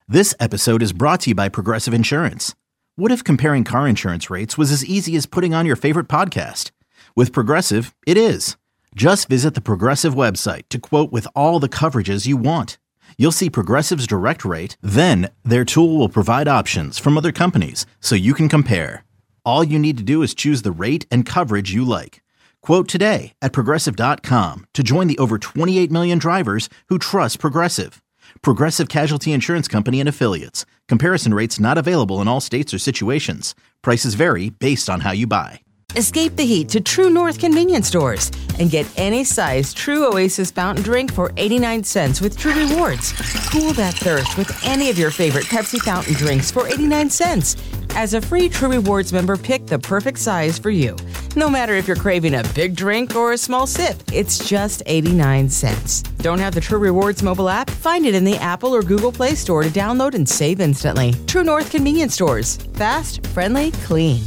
This episode is brought to you by Progressive Insurance. What if comparing car insurance rates was as easy as putting on your favorite podcast? With Progressive, it is. Just visit the Progressive website to quote with all the coverages you want. You'll see Progressive's direct rate, then their tool will provide options from other companies so you can compare. All you need to do is choose the rate and coverage you like. Quote today at Progressive.com to join the over 28 million drivers who trust Progressive. Progressive Casualty Insurance Company and Affiliates. Comparison rates not available in all states or situations. Prices vary based on how you buy. Escape the heat to True North convenience stores and get any size True Oasis fountain drink for 89 cents with True Rewards. Cool that thirst with any of your favorite Pepsi fountain drinks for 89 cents. As a free True Rewards member, pick the perfect size for you. No matter if you're craving a big drink or a small sip, it's just 89 cents. Don't have the True Rewards mobile app? Find it in the Apple or Google Play Store to download and save instantly. True North convenience stores. Fast, friendly, clean.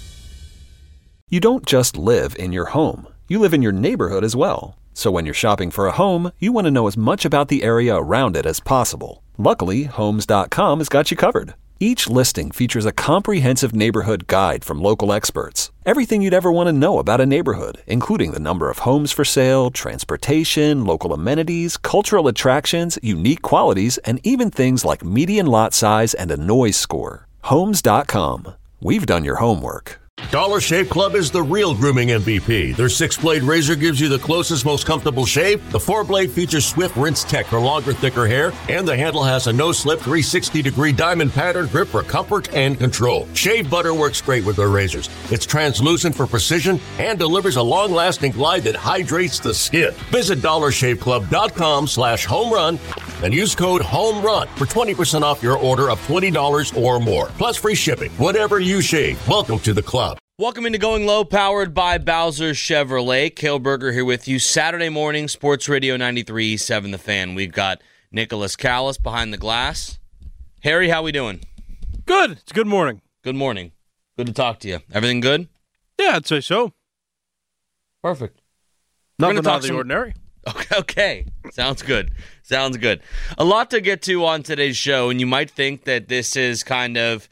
You don't just live in your home. You live in your neighborhood as well. So when you're shopping for a home, you want to know as much about the area around it as possible. Luckily, Homes.com has got you covered. Each listing features a comprehensive neighborhood guide from local experts. Everything you'd ever want to know about a neighborhood, including the number of homes for sale, transportation, local amenities, cultural attractions, unique qualities, and even things like median lot size and a noise score. Homes.com. We've done your homework. Dollar Shave Club is the real grooming MVP. Their 6-blade razor gives you the closest, most comfortable shave. The 4-blade features swift rinse tech for longer, thicker hair. And the handle has a no-slip 360-degree diamond pattern grip for comfort and control. Shave butter works great with their razors. It's translucent for precision and delivers a long-lasting glide that hydrates the skin. Visit dollarshaveclub.com/homerun and use code HOMERUN for 20% off your order of $20 or more. Plus free shipping. Whatever you shave, welcome to the club. Welcome into Going Low, powered by Bowser Chevrolet. Cale Berger here with you. Saturday morning, Sports Radio 93.7 The Fan. We've got Nicholas Callis behind the glass. Harry, how we doing? Good. It's good morning. Good morning. Good to talk to you. Everything good? Yeah, I'd say so. Perfect. Nothing out of the ordinary. Okay. Sounds good. Sounds good. A lot to get to on today's show, and you might think that this is kind of,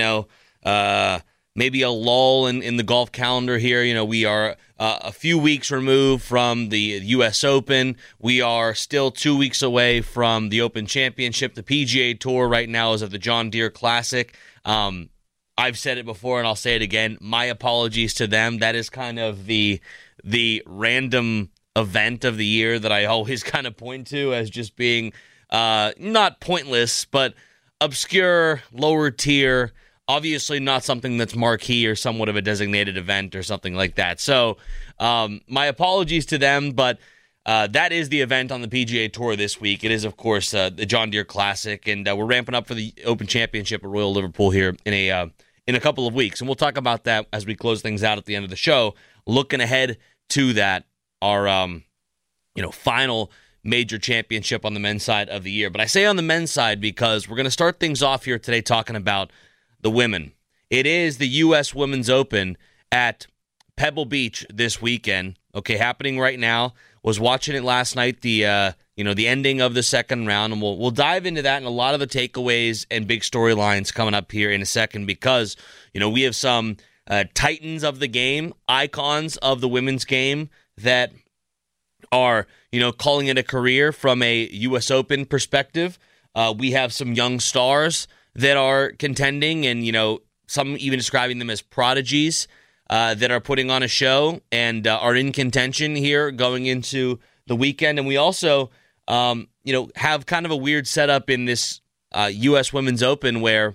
maybe a lull in the golf calendar here. We are a few weeks removed from the U.S. Open. We are still 2 weeks away from the Open Championship. The PGA Tour right now is at the John Deere Classic. I've said it before, and I'll say it again. My apologies to them. That is kind of the random event of the year that I always kind of point to as just being not pointless, but obscure, lower tier. Obviously not something that's marquee or somewhat of a designated event or something like that. So my apologies to them, but that is the event on the PGA Tour this week. It is, of course, the John Deere Classic, and we're ramping up for the Open Championship at Royal Liverpool here in a couple of weeks. And we'll talk about that as we close things out at the end of the show. Looking ahead to that, our final major championship on the men's side of the year. But I say on the men's side because we're going to start things off here today talking about the women. It is the U.S. Women's Open at Pebble Beach this weekend. Okay, happening right now. Was watching it last night. The ending of the second round, and we'll dive into that and a lot of the takeaways and big storylines coming up here in a second because we have some titans of the game, icons of the women's game that are calling it a career from a U.S. Open perspective. We have some young stars that are contending and, some even describing them as prodigies that are putting on a show and are in contention here going into the weekend. And we also, have kind of a weird setup in this U.S. Women's Open where,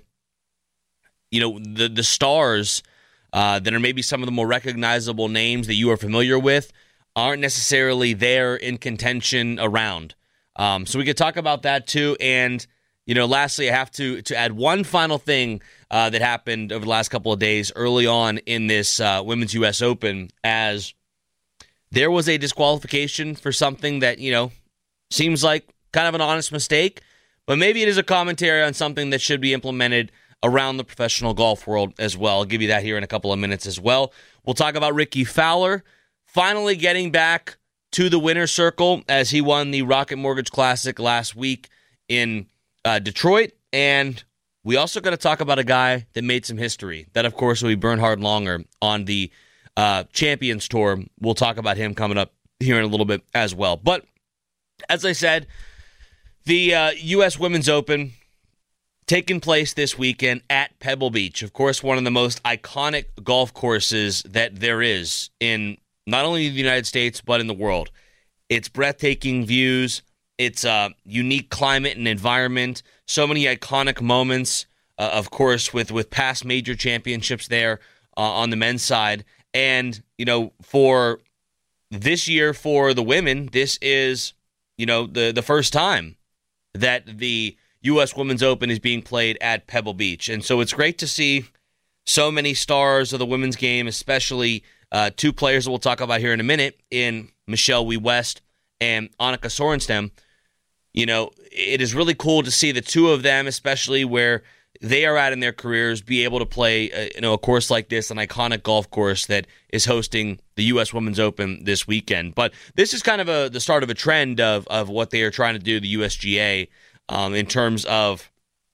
the stars that are maybe some of the more recognizable names that you are familiar with aren't necessarily there in contention around. So we could talk about that too. And lastly, I have to add one final thing that happened over the last couple of days early on in this Women's U.S. Open, as there was a disqualification for something that, seems like kind of an honest mistake, but maybe it is a commentary on something that should be implemented around the professional golf world as well. I'll give you that here in a couple of minutes as well. We'll talk about Rickie Fowler finally getting back to the winner's circle as he won the Rocket Mortgage Classic last week in Detroit, And we also got to talk about a guy that made some history. That, of course, will be Bernhard Langer on the Champions Tour. We'll talk about him coming up here in a little bit as well. But as I said, the U.S. Women's Open taking place this weekend at Pebble Beach. Of course, one of the most iconic golf courses that there is in not only the United States, but in the world. It's breathtaking views. It's a unique climate and environment. So many iconic moments, of course, with past major championships there on the men's side. And, for this year for the women, this is, the first time that the U.S. Women's Open is being played at Pebble Beach. And so it's great to see so many stars of the women's game, especially two players that we'll talk about here in a minute, in Michelle Wie West and Annika Sorenstam. It is really cool to see the two of them, especially where they are at in their careers, be able to play a course like this, an iconic golf course that is hosting the U.S. Women's Open this weekend. But this is kind of the start of a trend of what they are trying to do, the USGA, in terms of,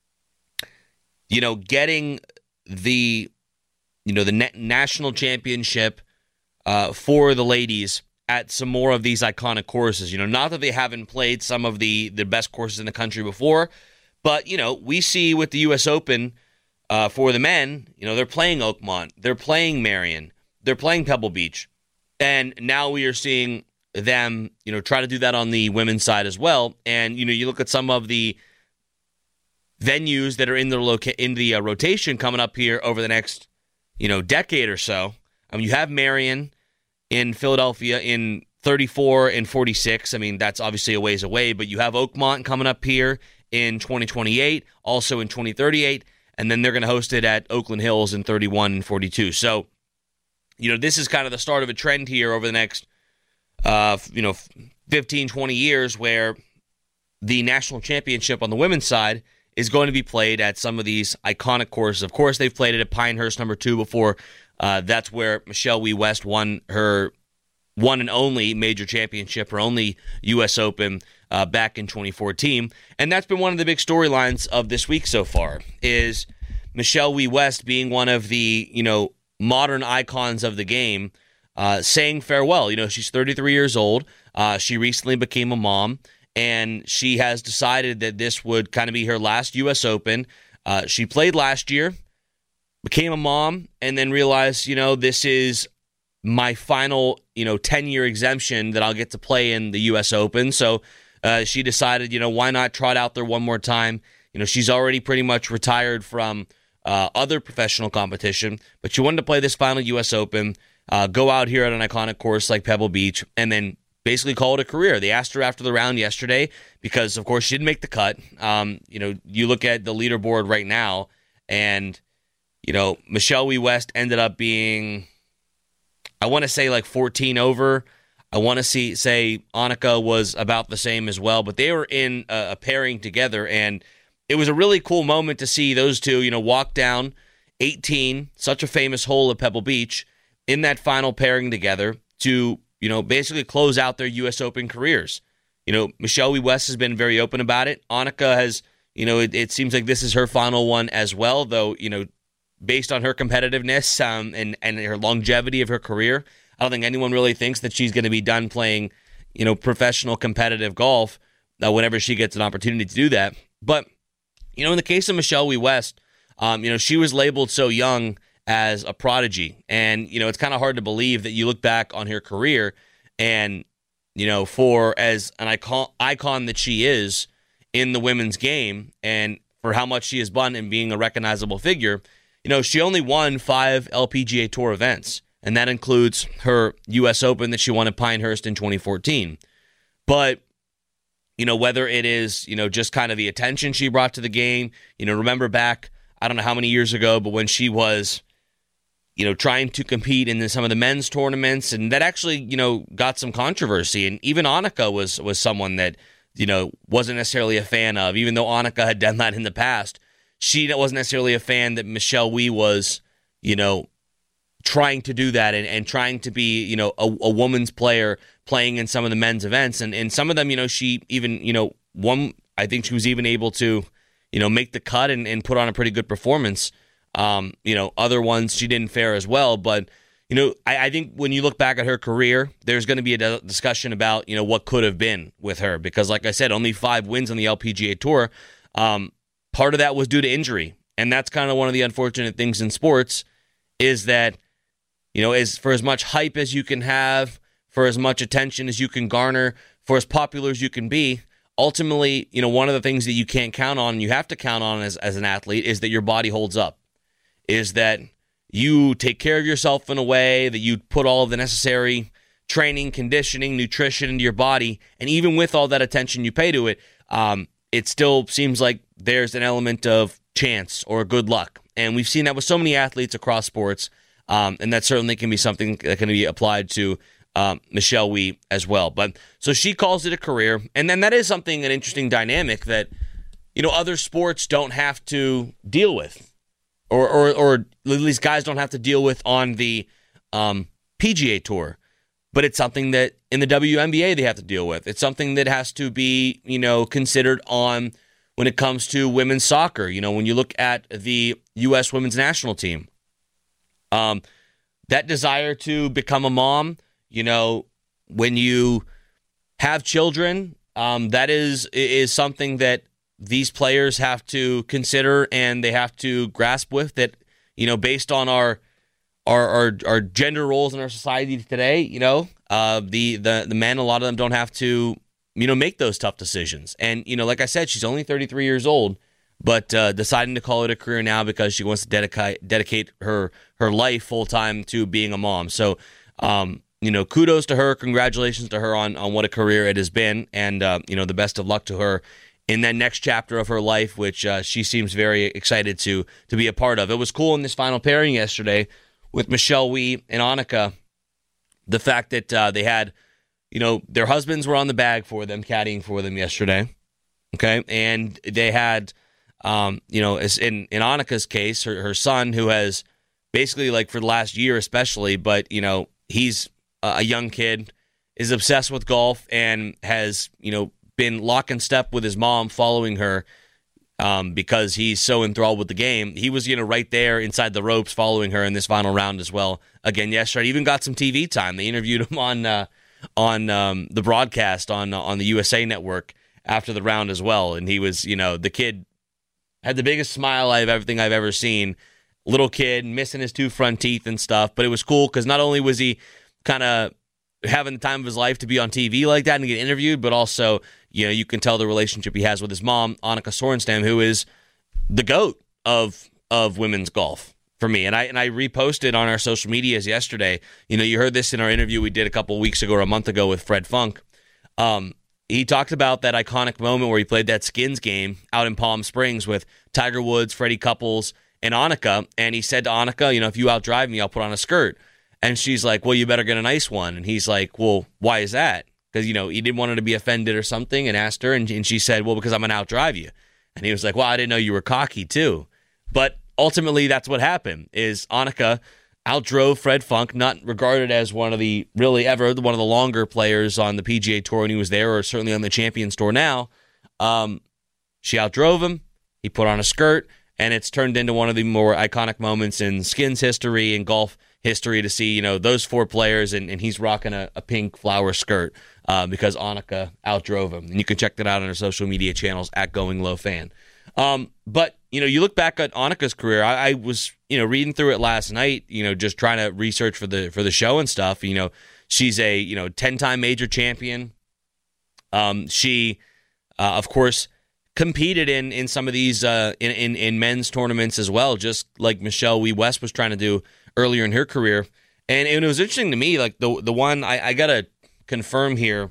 getting the national championship for the ladies at some more of these iconic courses. Not that they haven't played some of the best courses in the country before, but, we see with the U.S. Open for the men, they're playing Oakmont, they're playing Marion, they're playing Pebble Beach, and now we are seeing them, try to do that on the women's side as well. And, you look at some of the venues that are in the rotation coming up here over the next, decade or so. I mean, you have Marion in Philadelphia in 34 and 46. I mean, that's obviously a ways away, but you have Oakmont coming up here in 2028, also in 2038, and then they're going to host it at Oakland Hills in 31 and 42. So, this is kind of the start of a trend here over the next 15, 20 years where the national championship on the women's side is going to be played at some of these iconic courses. Of course, they've played it at Pinehurst number 2 before. That's where Michelle Wie West won her one and only major championship, her only U.S. Open back in 2014. And that's been one of the big storylines of this week so far, is Michelle Wie West being one of the, modern icons of the game, saying farewell. She's 33 years old. She recently became a mom, and she has decided that this would kind of be her last U.S. Open. She played last year, became a mom, and then realized, this is my final, 10-year exemption that I'll get to play in the U.S. Open. So she decided, why not trot out there one more time? She's already pretty much retired from other professional competition, but she wanted to play this final U.S. Open, go out here at an iconic course like Pebble Beach, and then basically call it a career. They asked her after the round yesterday because, of course, she didn't make the cut. You look at the leaderboard right now, and, Michelle Wie West ended up being, I want to say, like 14 over. I want to say Annika was about the same as well, but they were in a pairing together, and it was a really cool moment to see those two, walk down 18, such a famous hole at Pebble Beach, in that final pairing together to, basically close out their U.S. Open careers. Michelle Wie West has been very open about it. Annika has, it seems like this is her final one as well, though, based on her competitiveness and her longevity of her career, I don't think anyone really thinks that she's going to be done playing, professional competitive golf whenever she gets an opportunity to do that. But, in the case of Michelle Wie West, she was labeled so young as a prodigy. And, it's kind of hard to believe that you look back on her career and, for as an icon that she is in the women's game and for how much she has done in being a recognizable figure, she only won 5 LPGA Tour events, and that includes her U.S. Open that she won at Pinehurst in 2014. But, whether it is, just kind of the attention she brought to the game, remember back, I don't know how many years ago, but when she was, trying to compete in some of the men's tournaments, and that actually, got some controversy. And even Annika was someone that, wasn't necessarily a fan of, even though Annika had done that in the past. She wasn't necessarily a fan that Michelle Wie was, trying to do that and trying to be, a woman's player playing in some of the men's events. And some of them, she even, I think she was even able to, make the cut and put on a pretty good performance. Other ones she didn't fare as well, but I think when you look back at her career, there's going to be a discussion about what could have been with her, because like I said, only 5 wins on the LPGA Tour. Part of that was due to injury, and that's kind of one of the unfortunate things in sports is that for as much hype as you can have, for as much attention as you can garner, for as popular as you can be, ultimately, one of the things that you can't count on and you have to count on as an athlete is that your body holds up, is that you take care of yourself in a way that you put all of the necessary training, conditioning, nutrition into your body, and even with all that attention you pay to it, it still seems like there's an element of chance or good luck. And we've seen that with so many athletes across sports, and that certainly can be something that can be applied to Michelle Wie as well. But so she calls it a career, and then that is an interesting dynamic that other sports don't have to deal with, or at least guys don't have to deal with on the PGA Tour. But it's something that in the WNBA they have to deal with. It's something that has to be considered on when it comes to women's soccer. When you look at the U.S. women's national team, that desire to become a mom, when you have children, that is something that these players have to consider and they have to grasp with, that, based on our gender roles in our society today, the men, a lot of them don't have to, make those tough decisions. And, like I said, she's only 33 years old, but deciding to call it a career now because she wants to dedicate her life full time to being a mom. So, kudos to her. Congratulations to her on what a career it has been. And, the best of luck to her in that next chapter of her life, which she seems very excited to be a part of. It was cool in this final pairing yesterday with Michelle Wie and Annika, the fact that they had, their husbands were on the bag for them, caddying for them yesterday, okay? And they had, as in Annika's case, her son, who has basically, like for the last year especially, but, he's a young kid, is obsessed with golf and has, been lock and step with his mom following her, because he's so enthralled with the game. He was, right there inside the ropes following her in this final round as well. Again, yesterday, even got some TV time. They interviewed him on the broadcast on the USA Network after the round as well. And he was, the kid had the biggest smile I've ever seen. Little kid, missing his 2 front teeth and stuff. But it was cool because not only was he kind of having the time of his life to be on TV like that and get interviewed, but also, you can tell the relationship he has with his mom, Annika Sorenstam, who is the GOAT of women's golf for me. And I reposted on our social medias yesterday. You heard this in our interview we did a couple weeks ago or a month ago with Fred Funk. He talked about that iconic moment where he played that skins game out in Palm Springs with Tiger Woods, Freddie Couples, and Annika. And he said to Annika, if you outdrive me, I'll put on a skirt. And she's like, well, you better get a nice one. And he's like, well, why is that? Because, he didn't want her to be offended or something, and asked her. And she said, well, because I'm going to outdrive you. And he was like, well, I didn't know you were cocky too. But ultimately, that's what happened, is Annika outdrove Fred Funk, not regarded as one of the longer players on the PGA Tour when he was there, or certainly on the Champions Tour now. She outdrove him. He put on a skirt, and it's turned into one of the more iconic moments in skins history and golf history to see, those 4 players, and he's rocking a pink flower skirt because Annika outdrove him. And you can check that out on our social media channels at Going Low Fan. But, you look back at Annika's career. I was, reading through it last night, just trying to research for the show and stuff. She's a, 10-time major champion. She, of course, competed in some of these in men's tournaments as well, just like Michelle Wie West was trying to do earlier in her career. And it was interesting to me, like the one I gotta confirm here,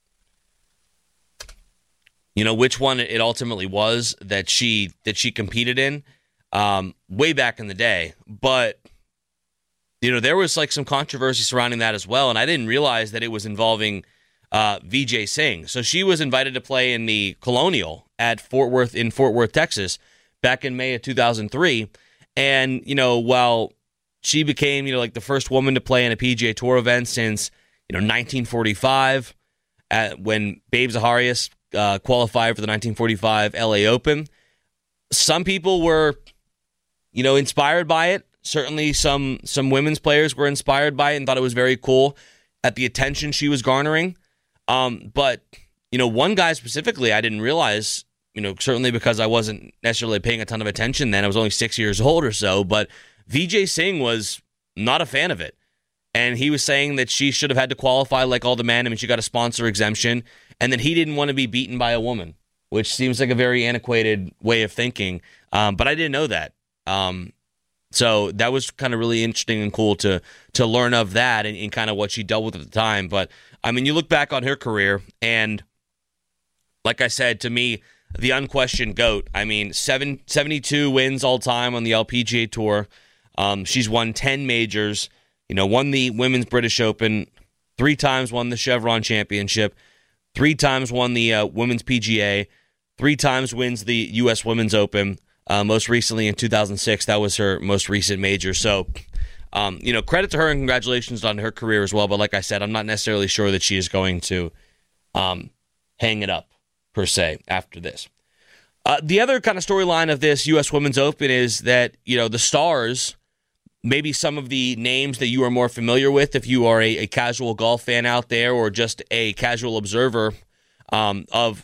which one it ultimately was that she competed in way back in the day. But there was like some controversy surrounding that as well, and I didn't realize that it was involving Vijay Singh. So she was invited to play in the Colonial at Fort Worth, Texas, back in May of 2003. And while she became like the first woman to play in a PGA Tour event since 1945, when Babe Zaharias qualified for the 1945 LA Open, some people were, inspired by it. Certainly some women's players were inspired by it and thought it was very cool at the attention she was garnering. But, one guy specifically I didn't realize, certainly because I wasn't necessarily paying a ton of attention then. I was only 6 years old or so, but Vijay Singh was not a fan of it. And he was saying that she should have had to qualify like all the men. I mean, she got a sponsor exemption, and that he didn't want to be beaten by a woman, which seems like a very antiquated way of thinking. But I didn't know that. So that was kind of really interesting and cool to learn of that and kind of what she dealt with at the time. But, I mean, you look back on her career, and like I said, to me, the unquestioned GOAT. I mean, 72 wins all time on the LPGA Tour. She's won 10 majors, won the Women's British Open, 3 times won the Chevron Championship, 3 times won the Women's PGA, 3 times wins the U.S. Women's Open. Most recently in 2006, that was her most recent major. So, credit to her and congratulations on her career as well. But like I said, I'm not necessarily sure that she is going to hang it up, per se, after this. The other kind of storyline of this U.S. Women's Open is that, the stars, maybe some of the names that you are more familiar with if you are a casual golf fan out there or just a casual observer of,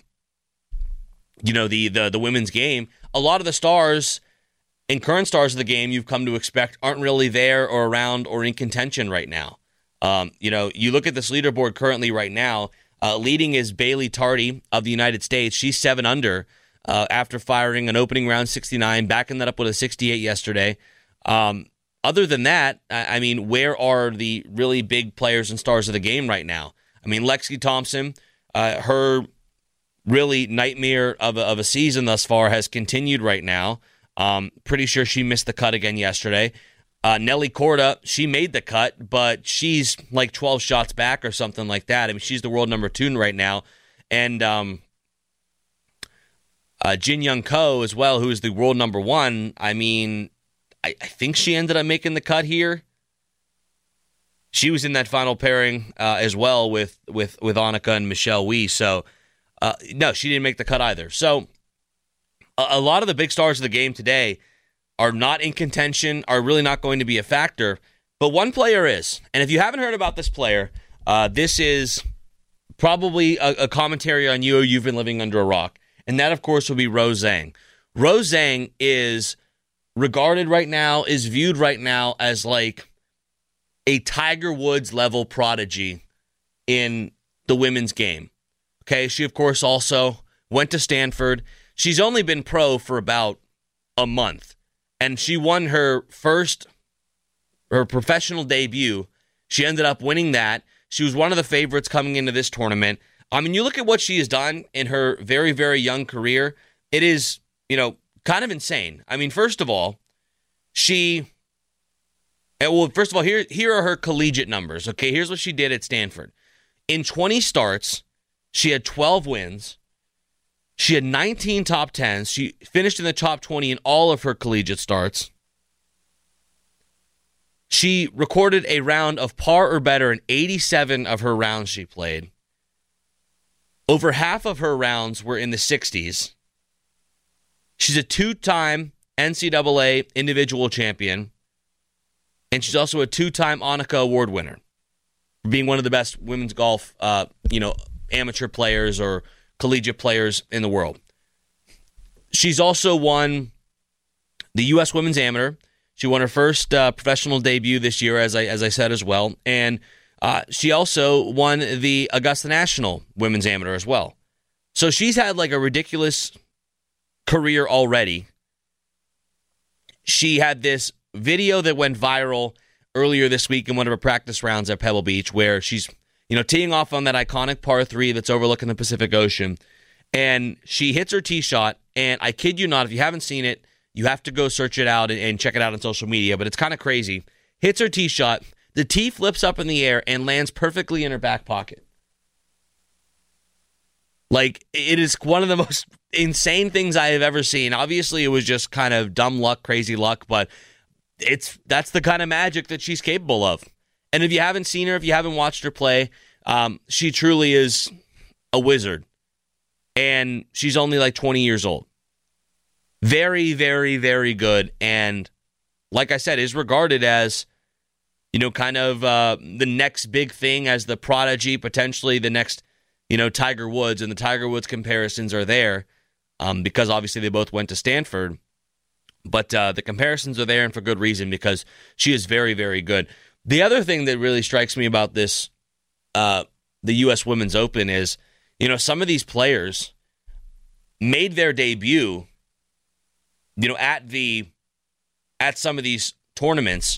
the women's game. A lot of the stars and current stars of the game you've come to expect aren't really there or around or in contention right now. You look at this leaderboard currently right now, leading is Bailey Tardy of the United States. She's 7 under after firing an opening round 69, backing that up with a 68 yesterday. Other than that, I mean, where are the really big players and stars of the game right now? I mean, Lexi Thompson, her really nightmare of a season thus far has continued right now. Pretty sure she missed the cut again yesterday. Nelly Korda, she made the cut, but she's like 12 shots back or something like that. I mean, she's the world number 2 right now. And Jin Young Ko as well, who is the world number 1. I mean, I think she ended up making the cut here. She was in that final pairing as well with Annika and Michelle Wie. So, no, she didn't make the cut either. So, a lot of the big stars of the game today are not in contention, are really not going to be a factor. But one player is. And if you haven't heard about this player, this is probably a commentary on you or you've been living under a rock. And that, of course, will be Rose Zhang. Rose Zhang is regarded right now, is viewed right now as like a Tiger Woods level prodigy in the women's game. Okay, she, of course, also went to Stanford. She's only been pro for about a month, and she won her professional debut. She ended up winning that. She was one of the favorites coming into this tournament. I mean, you look at what she has done in her very, very young career. It is, kind of insane. I mean, first of all, here are her collegiate numbers. Okay, here's what she did at Stanford. In 20 starts, she had 12 wins. She had 19 top 10s. She finished in the top 20 in all of her collegiate starts. She recorded a round of par or better in 87 of her rounds she played. Over half of her rounds were in the 60s. She's a 2-time NCAA individual champion. And she's also a 2-time Annika Award winner for being one of the best women's golf, amateur players or collegiate players in the world. She's also won the U.S. Women's Amateur. She won her first professional debut this year, as I said as well. And she also won the Augusta National Women's Amateur as well. So she's had like a ridiculous career already. She had this video that went viral earlier this week in one of her practice rounds at Pebble Beach where she's, teeing off on that iconic par 3 that's overlooking the Pacific Ocean. And she hits her tee shot, and I kid you not, if you haven't seen it, you have to go search it out and check it out on social media, but it's kind of crazy. Hits her tee shot, the tee flips up in the air and lands perfectly in her back pocket. Like, it is one of the most insane things I have ever seen. Obviously, it was just kind of dumb luck, crazy luck, but that's the kind of magic that she's capable of. And if you haven't seen her, if you haven't watched her play, she truly is a wizard. And she's only like 20 years old. Very, very, very good. And like I said, is regarded as, kind of the next big thing, as the prodigy, potentially the next, Tiger Woods. And the Tiger Woods comparisons are there because obviously they both went to Stanford. But the comparisons are there, and for good reason, because she is very, very good. The other thing that really strikes me about this, the U.S. Women's Open, is, some of these players made their debut, at some of these tournaments,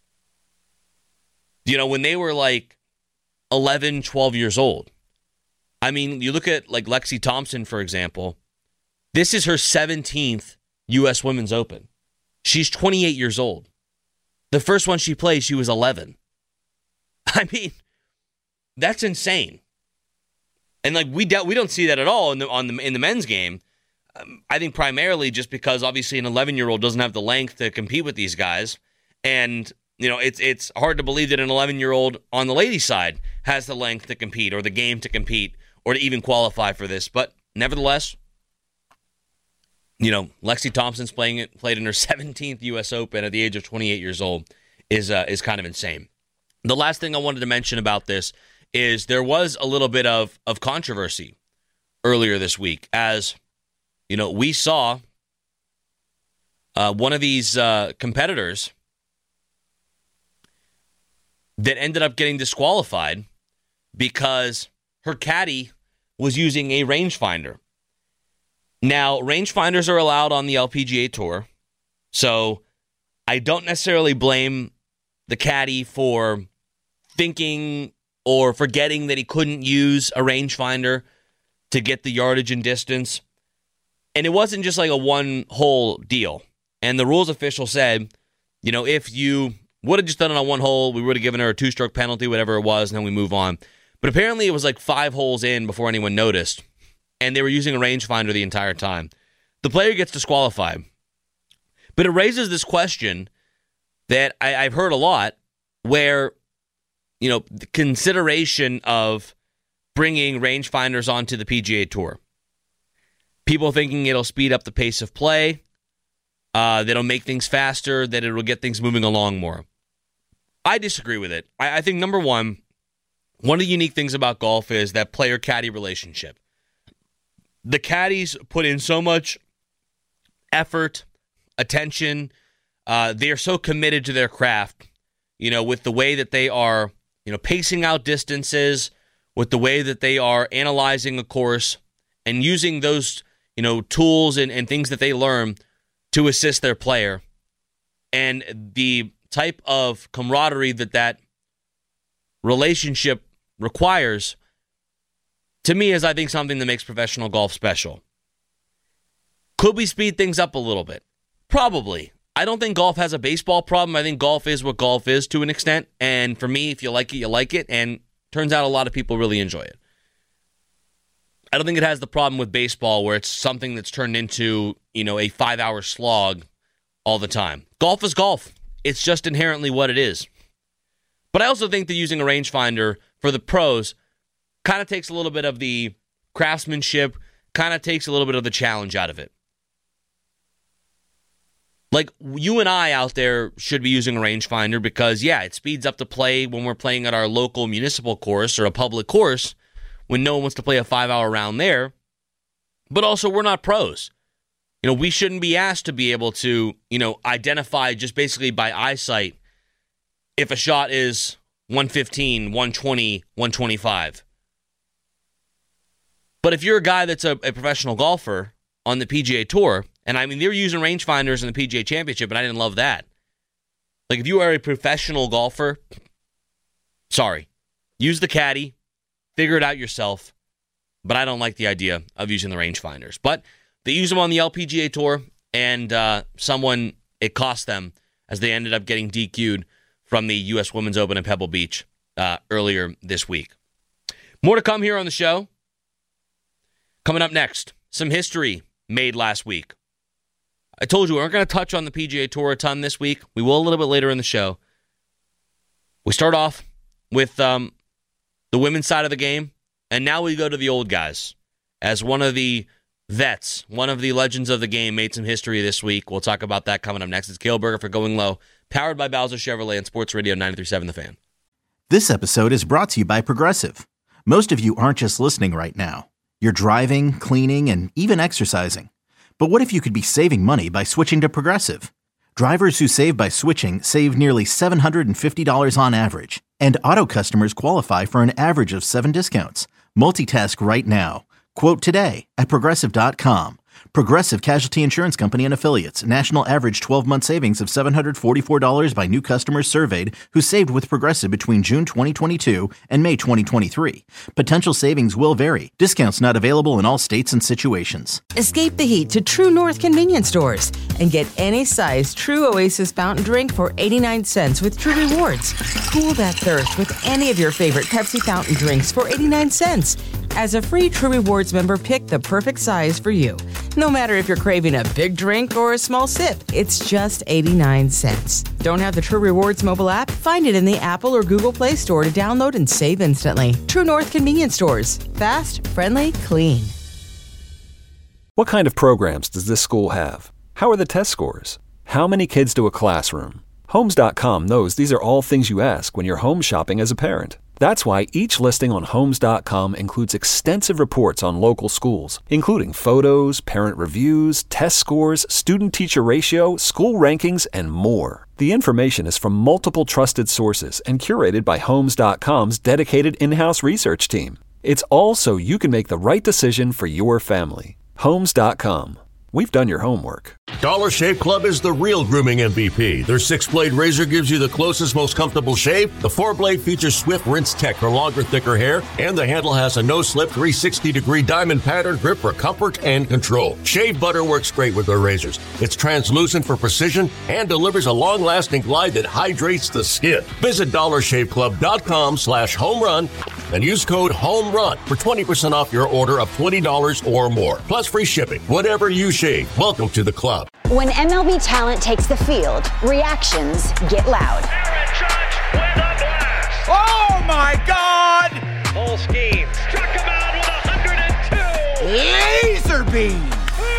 when they were like 11, 12 years old. I mean, you look at like Lexi Thompson, for example. This is her 17th U.S. Women's Open. She's 28 years old. The first one she played, she was 11. I mean, that's insane. And like we don't see that at all in the men's game. I think primarily just because obviously an 11-year-old doesn't have the length to compete with these guys, and it's hard to believe that an 11-year-old on the ladies' side has the length to compete or the game to compete or to even qualify for this. But nevertheless, Lexi Thompson's played in her 17th U.S. Open at the age of 28 years old is kind of insane. The last thing I wanted to mention about this is there was a little bit of controversy earlier this week, as we saw one of these competitors that ended up getting disqualified because her caddy was using a rangefinder. Now, rangefinders are allowed on the LPGA Tour, so I don't necessarily blame the caddy for thinking or forgetting that he couldn't use a rangefinder to get the yardage and distance. And it wasn't just like a one-hole deal. And the rules official said, if you would have just done it on one hole, we would have given her a 2-stroke penalty, whatever it was, and then we move on. But apparently it was like 5 holes in before anyone noticed. And they were using a rangefinder the entire time. The player gets disqualified. But it raises this question that I've heard a lot, where, the consideration of bringing rangefinders onto the PGA Tour. People thinking it'll speed up the pace of play, that it'll make things faster, that it'll get things moving along more. I disagree with it. I think, number one of the unique things about golf is that player-caddy relationship. The caddies put in so much effort, attention. They are so committed to their craft, with the way that they are, pacing out distances, with the way that they are analyzing a course and using those, tools and things that they learn to assist their player. And the type of camaraderie that relationship requires, to me, is, I think, something that makes professional golf special. Could we speed things up a little bit? Probably. I don't think golf has a baseball problem. I think golf is what golf is to an extent. And for me, if you like it, you like it. And turns out a lot of people really enjoy it. I don't think it has the problem with baseball, where it's something that's turned into, a 5-hour slog all the time. Golf is golf. It's just inherently what it is. But I also think that using a rangefinder for the pros kind of takes a little bit of the craftsmanship, kind of takes a little bit of the challenge out of it. Like, you and I out there should be using a rangefinder because, yeah, it speeds up the play when we're playing at our local municipal course or a public course when no one wants to play a 5-hour round there. But also, we're not pros. We shouldn't be asked to be able to, identify just basically by eyesight if a shot is 115, 120, 125. But if you're a guy that's a professional golfer on the PGA Tour, and I mean, they were using rangefinders in the PGA Championship, and I didn't love that. Like, if you are a professional golfer, sorry, use the caddy, figure it out yourself, but I don't like the idea of using the rangefinders. But they use them on the LPGA Tour, and it cost them as they ended up getting DQ'd from the U.S. Women's Open in Pebble Beach earlier this week. More to come here on the show. Coming up next, some history made last week. I told you we aren't going to touch on the PGA Tour a ton this week. We will a little bit later in the show. We start off with the women's side of the game, and now we go to the old guys as one of the Vets, one of the legends of the game, made some history this week. We'll talk about that coming up next. It's Cale Berger for Going Low, powered by Bowser Chevrolet and Sports Radio 93.7 The Fan. This episode is brought to you by Progressive. Most of you aren't just listening right now. You're driving, cleaning, and even exercising. But what if you could be saving money by switching to Progressive? Drivers who save by switching save nearly $750 on average. And auto customers qualify for an average of 7 discounts. Multitask right now. Quote today at Progressive.com. Progressive Casualty Insurance Company and Affiliates. National average 12-month savings of $744 by new customers surveyed who saved with Progressive between June 2022 and May 2023. Potential savings will vary. Discounts not available in all states and situations. Escape the heat to True North convenience stores and get any size True Oasis fountain drink for 89 cents with True Rewards. Cool that thirst with any of your favorite Pepsi fountain drinks for 89 cents. As a free True Rewards member, pick the perfect size for you. No matter if you're craving a big drink or a small sip, it's just 89 cents. Don't have the True Rewards mobile app? Find it in the Apple or Google Play Store to download and save instantly. True North convenience stores. Fast, friendly, clean. What kind of programs does this school have? How are the test scores? How many kids do a classroom? Homes.com knows these are all things you ask when you're home shopping as a parent. That's why each listing on Homes.com includes extensive reports on local schools, including photos, parent reviews, test scores, student-teacher ratio, school rankings, and more. The information is from multiple trusted sources and curated by Homes.com's dedicated in-house research team. It's all so you can make the right decision for your family. Homes.com. We've done your homework. Dollar Shave Club is the real grooming MVP. Their 6-blade razor gives you the closest, most comfortable shave. The 4-blade features swift rinse tech for longer, thicker hair. And the handle has a no-slip 360-degree diamond pattern grip for comfort and control. Shave butter works great with their razors. It's translucent for precision and delivers a long-lasting glide that hydrates the skin. Visit dollarshaveclub.com/homerun and use code HOMERUN for 20% off your order of $20 or more. Plus free shipping. Whatever you shave, welcome to the club. When MLB talent takes the field, reactions get loud. Aaron Judge with a blast. Oh my God! Full scheme. Struck him out with 102. Laser beam.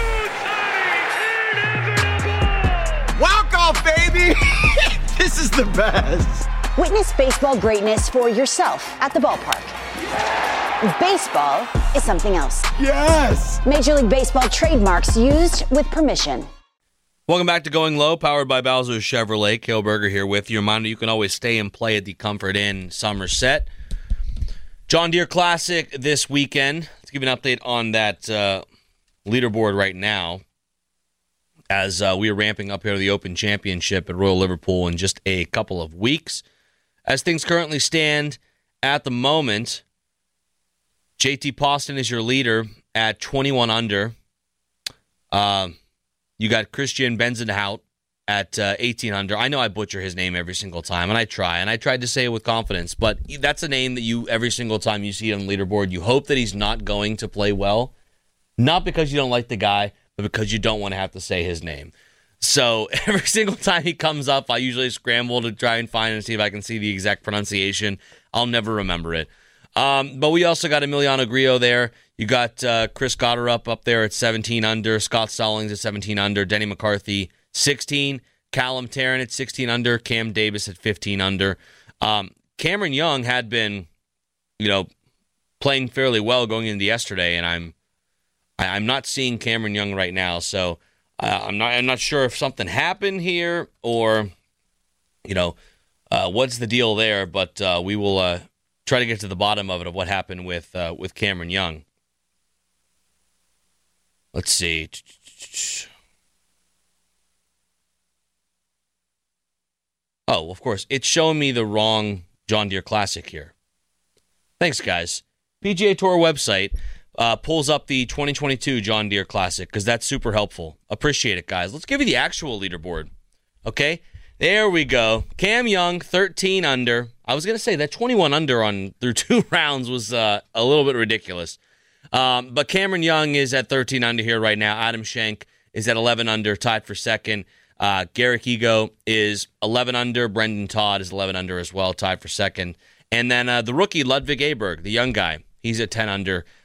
Inevitable. Walk off, baby. This is the best. Witness baseball greatness for yourself at the ballpark. Baseball is something else. Yes! Major League Baseball trademarks used with permission. Welcome back to Going Low, powered by Bowser Chevrolet. Cale Berger here with you. Reminder, you can always stay and play at the Comfort Inn Somerset. John Deere Classic this weekend. Let's give you an update on that leaderboard right now as we are ramping up here to the Open Championship at Royal Liverpool in just a couple of weeks. As things currently stand at the moment, JT Poston is your leader at 21 under. You got Christian Benzenhout at 18 under. I know I butcher his name every single time, and I tried to say it with confidence, but that's a name that you, every single time you see it on the leaderboard, you hope that he's not going to play well, not because you don't like the guy, but because you don't want to have to say his name. So every single time he comes up, I usually scramble to try and find and see if I can see the exact pronunciation. I'll never remember it. But we also got Emiliano Grillo there. You got Chris Gotterup up there at 17 under. Scott Stallings at 17 under. Denny McCarthy, 16. Callum Tarrant at 16 under. Cam Davis at 15 under. Cameron Young had been, playing fairly well going into yesterday, and I'm not seeing Cameron Young right now. So I'm not sure if something happened here or, what's the deal there. But we will try to get to the bottom of it, of what happened with Cameron Young. Let's see. Oh, of course. It's showing me the wrong John Deere Classic here. Thanks, guys. PGA Tour website pulls up the 2022 John Deere Classic because that's super helpful. Appreciate it, guys. Let's give you the actual leaderboard. Okay? There we go. Cam Young, 13 under. I was going to say that 21 under through 2 rounds was a little bit ridiculous. But Cameron Young is at 13 under here right now. Adam Schenk is at 11 under, tied for second. Garrick Ego is 11 under. Brendan Todd is 11 under as well, tied for second. And then the rookie, Ludwig Aberg, the young guy, he's at 10 under,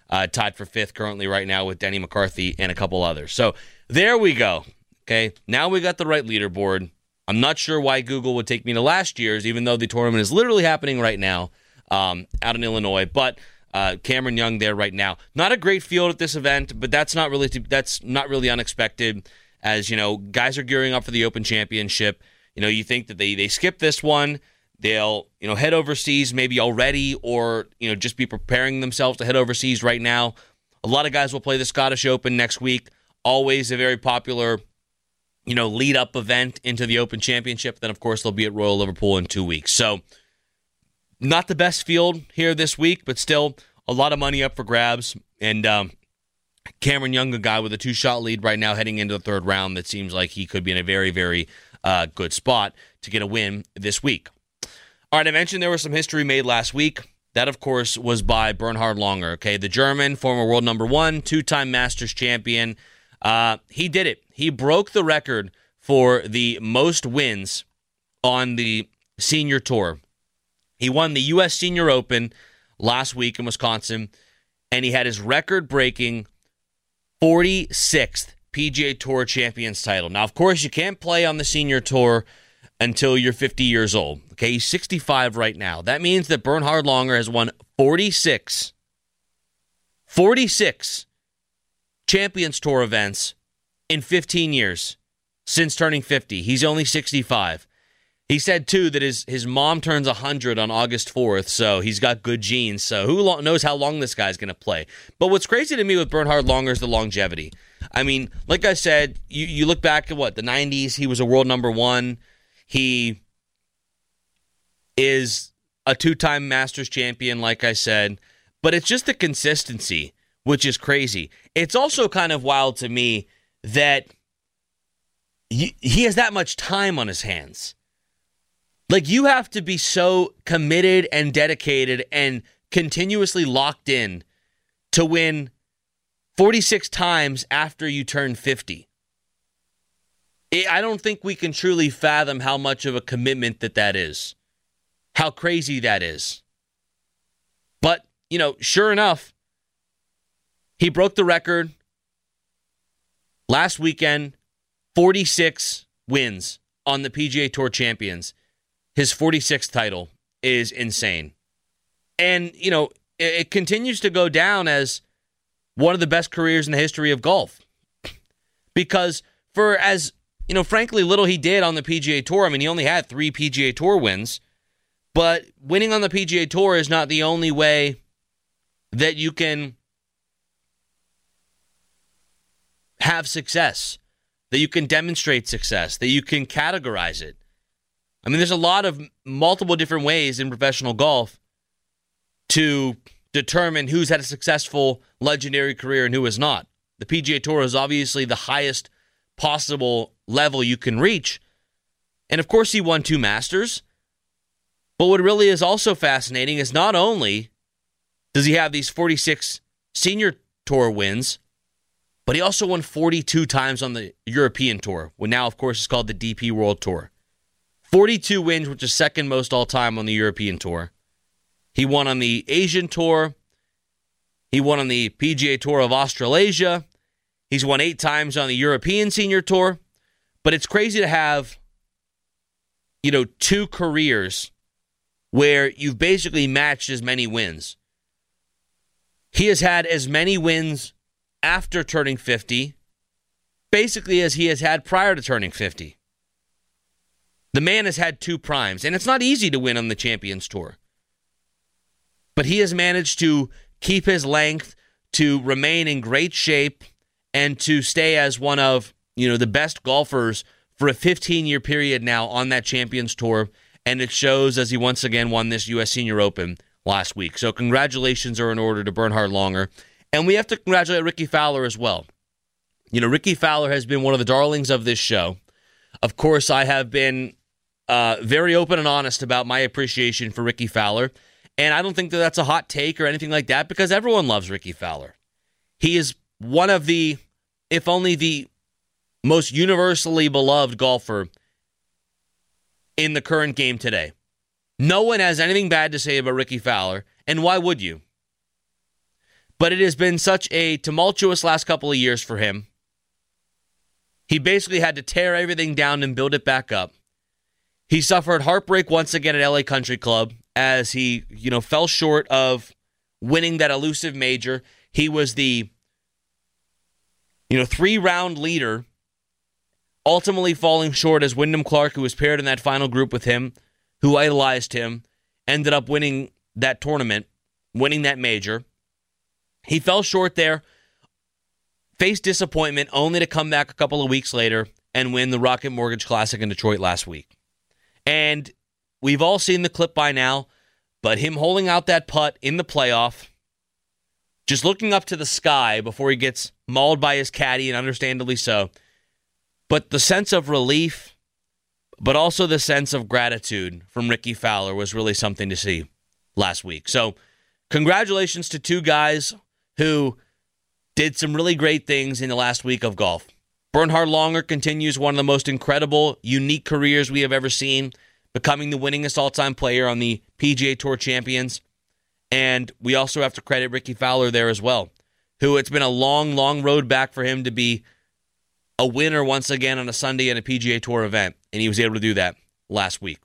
tied for 5th currently right now with Denny McCarthy and a couple others. So there we go. Okay, now we got the right leaderboard. I'm not sure why Google would take me to last year's, even though the tournament is literally happening right now out in Illinois. But Cameron Young there right now. Not a great field at this event, but that's not really unexpected. As you know, guys are gearing up for the Open Championship. You know, you think that they skip this one, they'll head overseas maybe already, or just be preparing themselves to head overseas right now. A lot of guys will play the Scottish Open next week. Always a very popular lead-up event into the Open Championship. Then, of course, they'll be at Royal Liverpool in 2 weeks. So, not the best field here this week, but still a lot of money up for grabs. And Cameron Young, a guy with a 2-shot lead right now heading into the third round, that seems like he could be in a very, very good spot to get a win this week. All right, I mentioned there was some history made last week. That, of course, was by Bernhard Langer, okay? The German, former world number 1, 2-time Masters champion. He did it. He broke the record for the most wins on the senior tour. He won the U.S. Senior Open last week in Wisconsin, and he had his record-breaking 46th PGA Tour Champions title. Now, of course, you can't play on the senior tour until you're 50 years old. Okay, he's 65 right now. That means that Bernhard Langer has won 46 Champions Tour events in 15 years since turning 50. He's only 65. He said, too, that his mom turns 100 on August 4th, so he's got good genes. So who knows how long this guy's going to play. But what's crazy to me with Bernhard Langer is the longevity. I mean, like I said, you look back at the 90s, he was a world number 1. He is a 2-time Masters champion, like I said. But it's just the consistency, which is crazy. It's also kind of wild to me that he has that much time on his hands. Like, you have to be so committed and dedicated and continuously locked in to win 46 times after you turn 50. I don't think we can truly fathom how much of a commitment that is. How crazy that is. But, sure enough, he broke the record last weekend, 46 wins on the PGA Tour Champions. His 46th title is insane. And, it continues to go down as one of the best careers in the history of golf. Because for as, frankly, little he did on the PGA Tour, I mean, he only had 3 PGA Tour wins. But winning on the PGA Tour is not the only way that you can have success, that you can demonstrate success, that you can categorize it. I mean, there's a lot of multiple different ways in professional golf to determine who's had a successful, legendary career and who has not. The PGA Tour is obviously the highest possible level you can reach. And of course, he won 2 Masters. But what really is also fascinating is not only does he have these 46 senior tour wins, but he also won 42 times on the European Tour, what now, of course, is called the DP World Tour. 42 wins, which is second most all-time on the European Tour. He won on the Asian Tour. He won on the PGA Tour of Australasia. He's won 8 times on the European Senior Tour. But it's crazy to have, 2 careers where you've basically matched as many wins. He has had as many wins after turning 50, basically as he has had prior to turning 50. The man has had 2 primes, and it's not easy to win on the Champions Tour. But he has managed to keep his length, to remain in great shape, and to stay as one of, the best golfers for a 15-year period now on that Champions Tour. And it shows as he once again won this U.S. Senior Open last week. So congratulations are in order to Bernhard Langer. And we have to congratulate Rickie Fowler as well. Rickie Fowler has been one of the darlings of this show. Of course, I have been very open and honest about my appreciation for Rickie Fowler. And I don't think that that's a hot take or anything like that, because everyone loves Rickie Fowler. He is one of the, if only the most universally beloved golfer in the current game today. No one has anything bad to say about Rickie Fowler, and why would you? But it has been such a tumultuous last couple of years for him. He basically had to tear everything down and build it back up. He suffered heartbreak once again at LA Country Club as he, fell short of winning that elusive major. He was the, 3-round leader, ultimately falling short as Wyndham Clark, who was paired in that final group with him, who idolized him, ended up winning that tournament, winning that major. He fell short there, faced disappointment, only to come back a couple of weeks later and win the Rocket Mortgage Classic in Detroit last week. And we've all seen the clip by now, but him holding out that putt in the playoff, just looking up to the sky before he gets mauled by his caddy, and understandably so. But the sense of relief, but also the sense of gratitude from Rickie Fowler was really something to see last week. So congratulations to two guys who did some really great things in the last week of golf. Bernhard Langer continues one of the most incredible, unique careers we have ever seen, becoming the winningest all-time player on the PGA Tour Champions. And we also have to credit Rickie Fowler there as well, who it's been a long, long road back for him to be a winner once again on a Sunday at a PGA Tour event, and he was able to do that last week.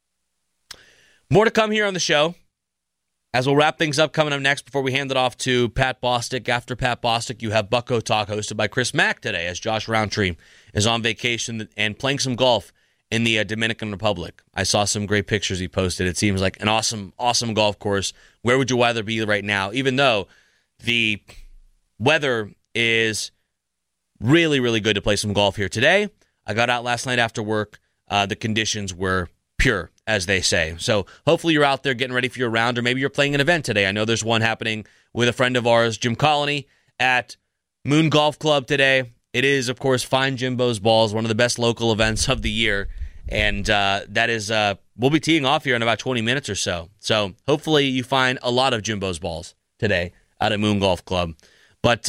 More to come here on the show, as we'll wrap things up coming up next before we hand it off to Pat Bostic. After Pat Bostic, you have Bucko Talk hosted by Chris Mack today, as Josh Roundtree is on vacation and playing some golf in the Dominican Republic. I saw some great pictures he posted. It seems like an awesome, awesome golf course. Where would you rather be right now, even though the weather is really, really good to play some golf here today? I got out last night after work. The conditions were pure, as they say. So hopefully you're out there getting ready for your round, or maybe you're playing an event today. I know there's one happening with a friend of ours, Jim Colony, at Moon Golf Club today. It is, of course, Find Jimbo's Balls, one of the best local events of the year. And that is, we'll be teeing off here in about 20 minutes or so. So hopefully you find a lot of Jimbo's Balls today out at Moon Golf Club. But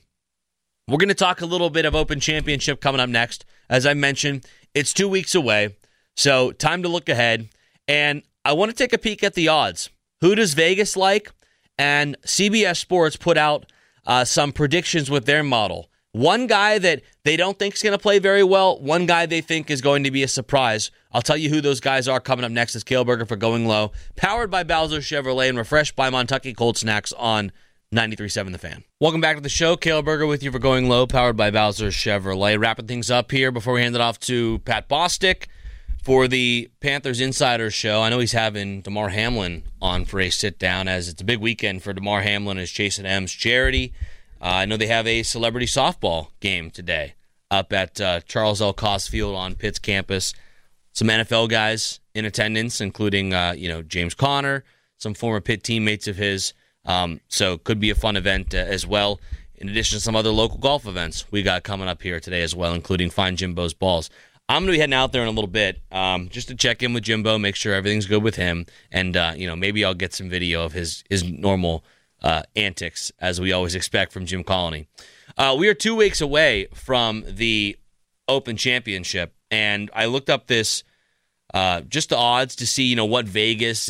we're going to talk a little bit of Open Championship coming up next. As I mentioned, it's 2 weeks away. So time to look ahead. And I want to take a peek at the odds. Who does Vegas like? And CBS Sports put out some predictions with their model. One guy that they don't think is going to play very well, one guy they think is going to be a surprise. I'll tell you who those guys are coming up next. Is Cale Berger for Going Low, powered by Bowser Chevrolet and refreshed by Montucky Cold Snacks on 93.7 The Fan. Welcome back to the show. Cale Berger with you for Going Low, powered by Bowser Chevrolet. Wrapping things up here before we hand it off to Pat Bostic for the Panthers Insider Show. I know he's having Damar Hamlin on for a sit-down, as it's a big weekend for Damar Hamlin as Jason M's charity. I know they have a celebrity softball game today up at Charles L. Koss Field on Pitt's campus. Some NFL guys in attendance, including James Conner, some former Pitt teammates of his. So it could be a fun event as well, in addition to some other local golf events we got coming up here today as well, including Find Jimbo's Balls. I'm going to be heading out there in a little bit just to check in with Jimbo, make sure everything's good with him, and maybe I'll get some video of his normal antics, as we always expect from Jim Colony. We are 2 weeks away from the Open Championship, and I looked up this just the odds to see what Vegas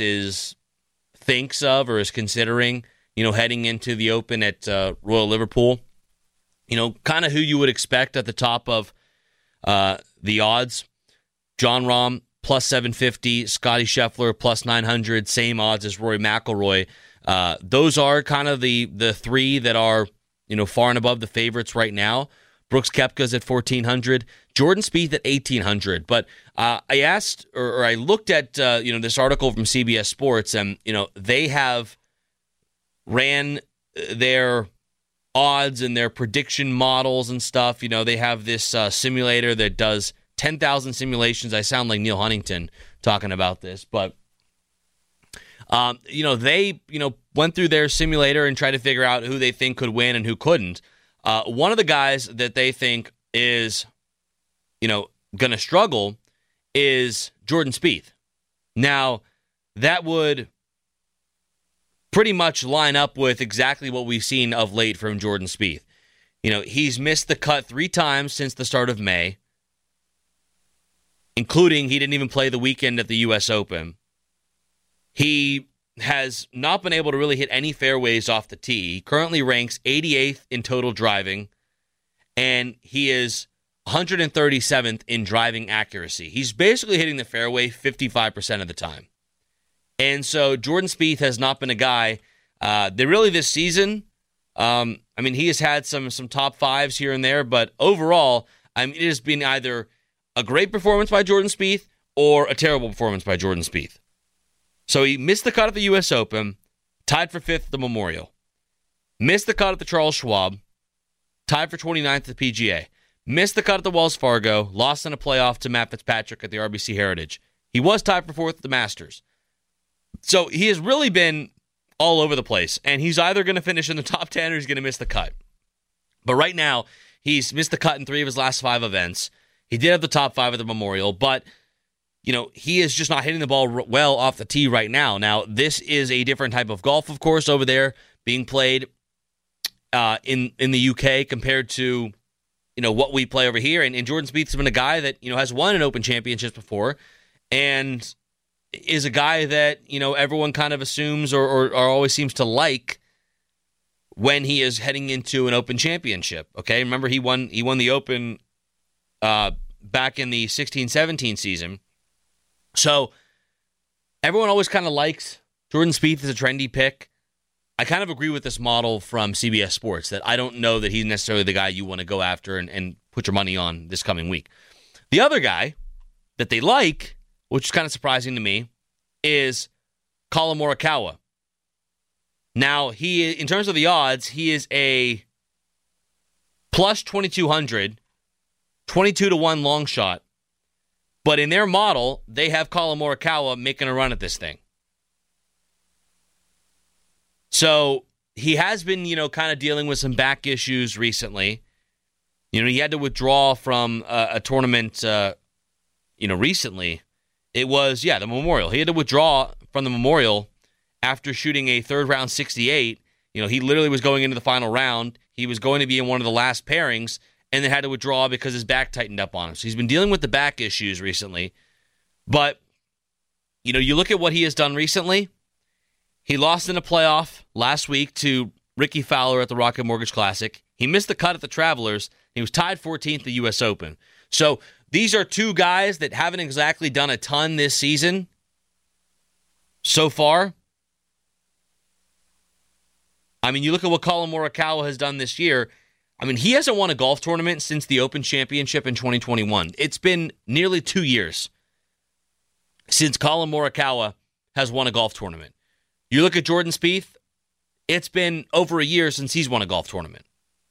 thinks of or is considering heading into the Open at Royal Liverpool. Kind of who you would expect at the top of the odds. Jon Rahm plus 750, Scottie Scheffler plus 900, same odds as Rory McIlroy. Those are kind of the three that are far and above the favorites right now. Brooks Koepka's at 1,400, Jordan Spieth at 1,800. But I asked, or I looked at this article from CBS Sports, and they have ran their odds and their prediction models and stuff. They have this simulator that does 10,000 simulations. I sound like Neil Huntington talking about this, but they went through their simulator and tried to figure out who they think could win and who couldn't. One of the guys that they think is, going to struggle is Jordan Spieth. Now, that would pretty much line up with exactly what we've seen of late from Jordan Spieth. He's missed the cut 3 times since the start of May, including he didn't even play the weekend at the U.S. Open. He has not been able to really hit any fairways off the tee. He currently ranks 88th in total driving, and he is 137th in driving accuracy. He's basically hitting the fairway 55% of the time. And so Jordan Spieth has not been a guy that really this season, he has had some top fives here and there, but overall, it has been either a great performance by Jordan Spieth or a terrible performance by Jordan Spieth. So he missed the cut at the U.S. Open, tied for 5th at the Memorial. Missed the cut at the Charles Schwab, tied for 29th at the PGA. Missed the cut at the Wells Fargo, lost in a playoff to Matt Fitzpatrick at the RBC Heritage. He was tied for 4th at the Masters. So he has really been all over the place, and he's either going to finish in the top 10 or he's going to miss the cut. But right now, he's missed the cut in 3 of his last 5 events. He did have the top 5 at the Memorial, but he is just not hitting the ball well off the tee right now. Now, this is a different type of golf, of course, over there being played in the UK compared to what we play over here. And Jordan Spieth has been a guy that has won an Open Championship before, and is a guy that everyone kind of assumes or always seems to like when he is heading into an Open Championship. Okay, remember he won the Open back in the 16-17 season. So everyone always kind of likes Jordan Spieth as a trendy pick. I kind of agree with this model from CBS Sports that I don't know that he's necessarily the guy you want to go after and put your money on this coming week. The other guy that they like, which is kind of surprising to me, is Collin Morikawa. Now, in terms of the odds, he is a plus 2,200, 22-1 long shot. But in their model, they have Collin Morikawa making a run at this thing. So he has been, kind of dealing with some back issues recently. He had to withdraw from a tournament, recently. It was, the Memorial. He had to withdraw from the Memorial after shooting a third-round 68. He literally was going into the final round. He was going to be in one of the last pairings, and then had to withdraw because his back tightened up on him. So he's been dealing with the back issues recently. But, you look at what he has done recently. He lost in a playoff last week to Ricky Fowler at the Rocket Mortgage Classic. He missed the cut at the Travelers. He was tied 14th at the U.S. Open. So these are two guys that haven't exactly done a ton this season so far. You look at what Collin Morikawa has done this year. He hasn't won a golf tournament since the Open Championship in 2021. It's been nearly 2 years since Collin Morikawa has won a golf tournament. You look at Jordan Spieth, it's been over a year since he's won a golf tournament.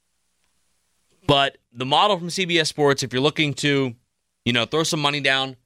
But the model from CBS Sports, if you're looking to, throw some money down,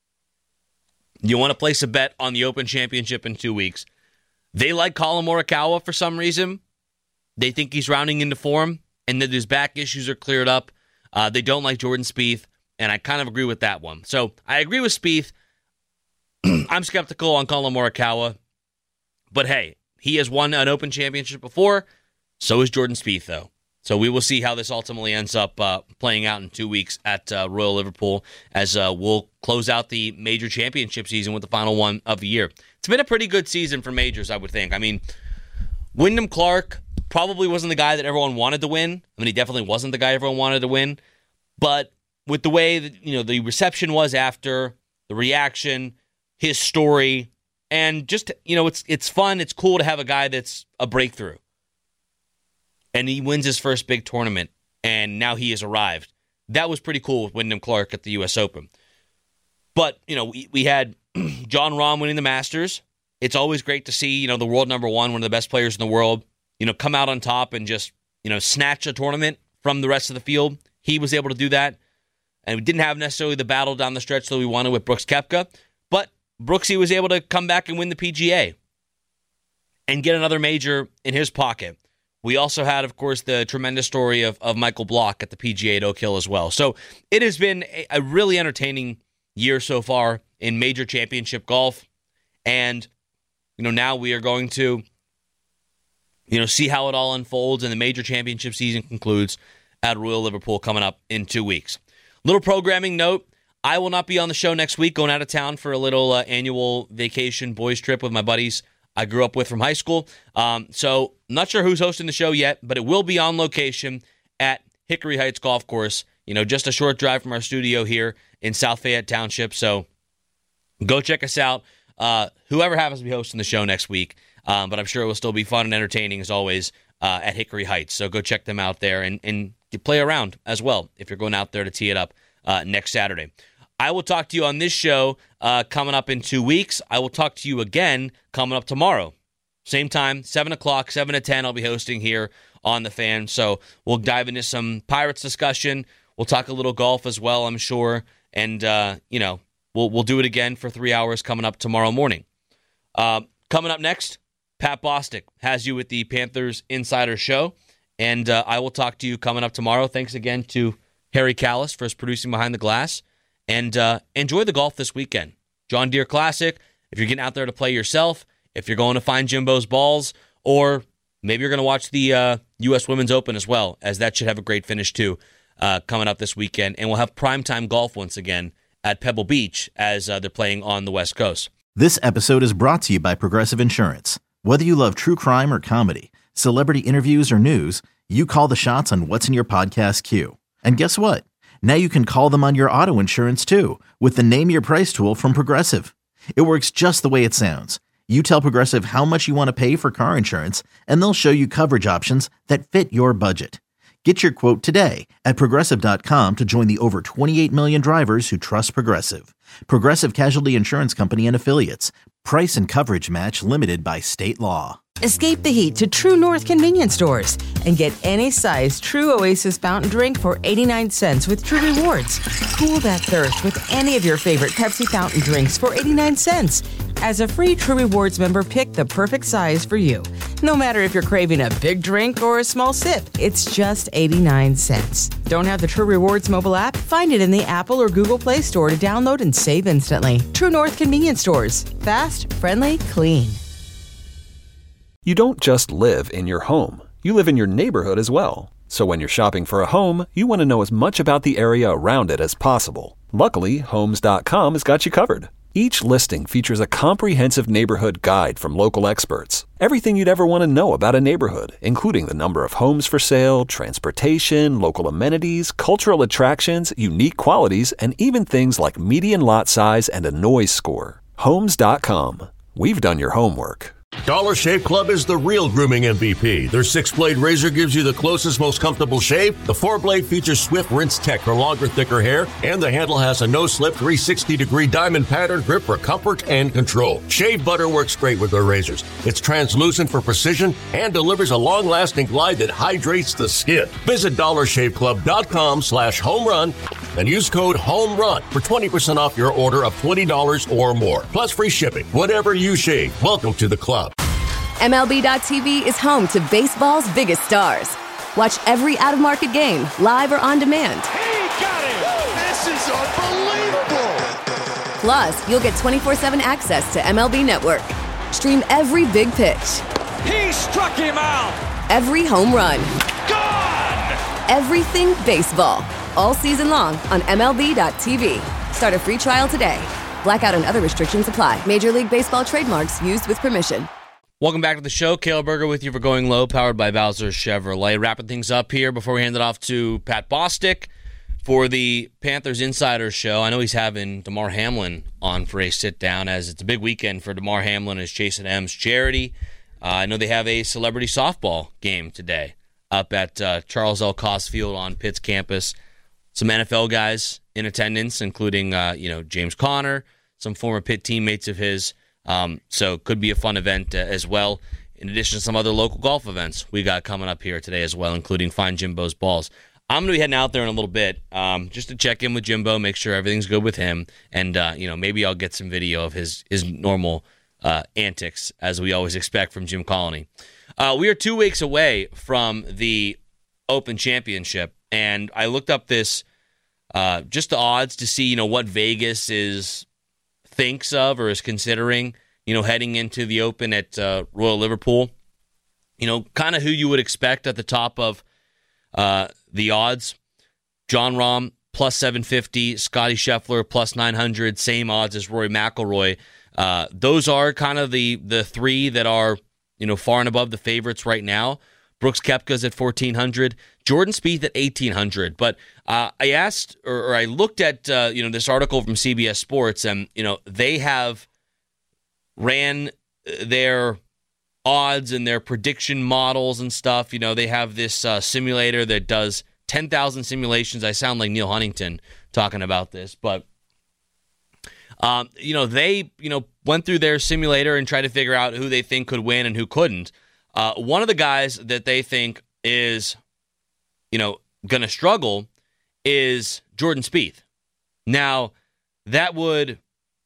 you want to place a bet on the Open Championship in 2 weeks, they like Collin Morikawa for some reason. They think he's rounding into form and that his back issues are cleared up. They don't like Jordan Spieth, and I kind of agree with that one. So I agree with Spieth. I'm skeptical on Collin Morikawa. But hey, he has won an Open Championship before. So is Jordan Spieth, though. So we will see how this ultimately ends up playing out in 2 weeks at Royal Liverpool as we'll close out the major championship season with the final one of the year. It's been a pretty good season for majors, I would think. Wyndham Clark probably wasn't the guy that everyone wanted to win. He definitely wasn't the guy everyone wanted to win. But with the way that the reception was after, the reaction, his story, and just it's fun, it's cool to have a guy that's a breakthrough. And he wins his first big tournament, and now he has arrived. That was pretty cool with Wyndham Clark at the U.S. Open. But, we had Jon Rahm winning the Masters. It's always great to see, the world number one of the best players in the world, come out on top and just, snatch a tournament from the rest of the field. He was able to do that. And we didn't have necessarily the battle down the stretch that we wanted with Brooks Koepka. But Brooksy was able to come back and win the PGA and get another major in his pocket. We also had, of course, the tremendous story of Michael Block at the PGA at Oak Hill as well. So it has been a really entertaining year so far in major championship golf. And, now we are going to, see how it all unfolds and the major championship season concludes at Royal Liverpool coming up in 2 weeks. Little programming note, I will not be on the show next week, going out of town for a little annual vacation boys trip with my buddies I grew up with from high school. So not sure who's hosting the show yet, but it will be on location at Hickory Heights Golf Course, just a short drive from our studio here in South Fayette Township. So go check us out. Whoever happens to be hosting the show next week, but I'm sure it will still be fun and entertaining as always at Hickory Heights. So go check them out there and play around as well if you're going out there to tee it up next Saturday. I will talk to you on this show coming up in 2 weeks. I will talk to you again coming up tomorrow. Same time, 7 o'clock, 7 to 10, I'll be hosting here on The Fan. So we'll dive into some Pirates discussion. We'll talk a little golf as well, I'm sure. And, we'll do it again for 3 hours coming up tomorrow morning. Coming up next, Pat Bostic has you with the Panthers Insider Show. And I will talk to you coming up tomorrow. Thanks again to Harry Callis for his producing behind the glass. And enjoy the golf this weekend. John Deere Classic, if you're getting out there to play yourself, if you're going to find Jimbo's balls, or maybe you're going to watch the U.S. Women's Open as well, as that should have a great finish too coming up this weekend. And we'll have primetime golf once again at Pebble Beach as they're playing on the West Coast. This episode is brought to you by Progressive Insurance. Whether you love true crime or comedy, celebrity interviews or news, you call the shots on what's in your podcast queue. And guess what? Now you can call them on your auto insurance too with the Name Your Price tool from Progressive. It works just the way it sounds. You tell Progressive how much you want to pay for car insurance, and they'll show you coverage options that fit your budget. Get your quote today at Progressive.com to join the over 28 million drivers who trust Progressive. Progressive Casualty Insurance Company and Affiliates. Price and coverage match limited by state law. Escape the heat to True North convenience stores and get any size True Oasis fountain drink for 89 cents with True Rewards. Cool that thirst with any of your favorite Pepsi fountain drinks for 89 cents. As a free True Rewards member, pick the perfect size for you. No matter if you're craving a big drink or a small sip, it's just 89 cents. Don't have the True Rewards mobile app? Find it in the Apple or Google Play Store to download and save instantly. True North convenience stores. Fast, friendly, clean. You don't just live in your home. You live in your neighborhood as well. So when you're shopping for a home, you want to know as much about the area around it as possible. Luckily, Homes.com has got you covered. Each listing features a comprehensive neighborhood guide from local experts. Everything you'd ever want to know about a neighborhood, including the number of homes for sale, transportation, local amenities, cultural attractions, unique qualities, and even things like median lot size and a noise score. Homes.com. We've done your homework. Dollar Shave Club is the real grooming MVP. Their 6-blade razor gives you the closest, most comfortable shave. The 4-blade features Swift Rinse Tech for longer, thicker hair. And the handle has a no-slip 360-degree diamond pattern grip for comfort and control. Shave butter works great with their razors. It's translucent for precision and delivers a long-lasting glide that hydrates the skin. Visit DollarShaveClub.com/homerun and use code HOMERUN for 20% off your order of $20 or more. Plus free shipping. Whatever you shave, welcome to the club. MLB.tv is home to baseball's biggest stars. Watch every out-of-market game, live or on demand. He got it! This is unbelievable! Plus, you'll get 24/7 access to MLB Network. Stream every big pitch. He struck him out! Every home run. Gone! Everything baseball. All season long on MLB.tv. Start a free trial today. Blackout and other restrictions apply. Major League Baseball trademarks used with permission. Welcome back to the show. Caleb Berger with you for Going Low, powered by Bowser Chevrolet. Wrapping things up here before we hand it off to Pat Bostic for the Panthers Insider Show. I know he's having Damar Hamlin on for a sit-down, as it's a big weekend for Damar Hamlin as Jason M's charity. I know they have a celebrity softball game today up at Charles L. Koss Field on Pitt's campus. Some NFL guys in attendance, including James Conner, some former Pitt teammates of his. So could be a fun event as well, in addition to some other local golf events we got coming up here today as well, including Find Jimbo's Balls. I'm going to be heading out there in a little bit just to check in with Jimbo, make sure everything's good with him, and maybe I'll get some video of his normal antics, as we always expect from Jim Colony. We are 2 weeks away from the Open Championship, and I looked up this just the odds to see what Vegas thinks of or is considering, heading into the Open at Royal Liverpool. Kind of who you would expect at the top of the odds. Jon Rahm plus 750, Scotty Scheffler plus 900, same odds as Rory McIlroy. Those are kind of the three that are, far and above the favorites right now. Brooks Koepka's at 1,400, Jordan Spieth at 1,800. But I asked, or I looked at, this article from CBS Sports, and, they have ran their odds and their prediction models and stuff. They have this simulator that does 10,000 simulations. I sound like Neil Huntington talking about this, but they went through their simulator and tried to figure out who they think could win and who couldn't. One of the guys that they think is, going to struggle is Jordan Spieth. Now, that would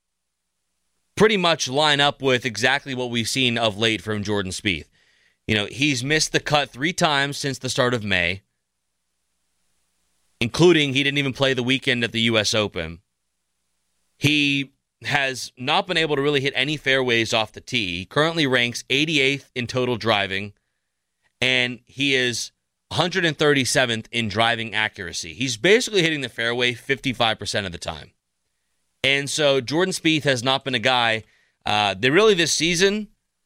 pretty much line up with exactly what we've seen of late from Jordan Spieth. He's missed the cut 3 times since the start of May, including he didn't even play the weekend at the U.S. Open. He has not been able to really hit any fairways off the tee. He currently ranks 88th in total driving, and he is 137th in driving accuracy. He's basically hitting the fairway 55% of the time. And so Jordan Spieth has not been a guy that really this season,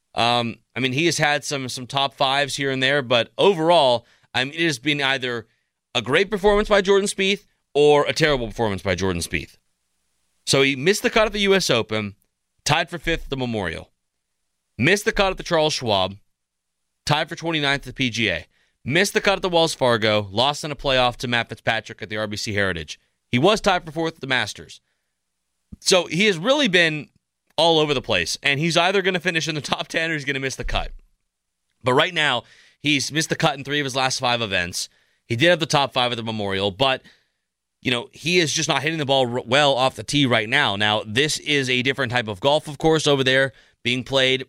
he has had some top fives here and there, but overall, it has been either a great performance by Jordan Spieth or a terrible performance by Jordan Spieth. So he missed the cut at the U.S. Open, tied for 5th at the Memorial. Missed the cut at the Charles Schwab, tied for 29th at the PGA. Missed the cut at the Wells Fargo, lost in a playoff to Matt Fitzpatrick at the RBC Heritage. He was tied for 4th at the Masters. So he has really been all over the place, and he's either going to finish in the top 10 or he's going to miss the cut. But right now, he's missed the cut in 3 of his last 5 events. He did have the top 5 at the Memorial, but he is just not hitting the ball well off the tee right now. Now, this is a different type of golf, of course, over there being played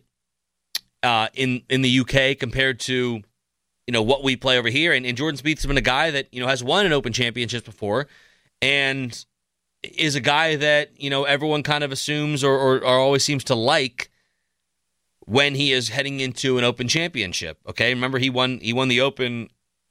in the UK compared to what we play over here. And Jordan Spieth's been a guy that has won an Open Championship before, and is a guy that everyone kind of assumes or always seems to like when he is heading into an Open Championship. Okay, remember he won the Open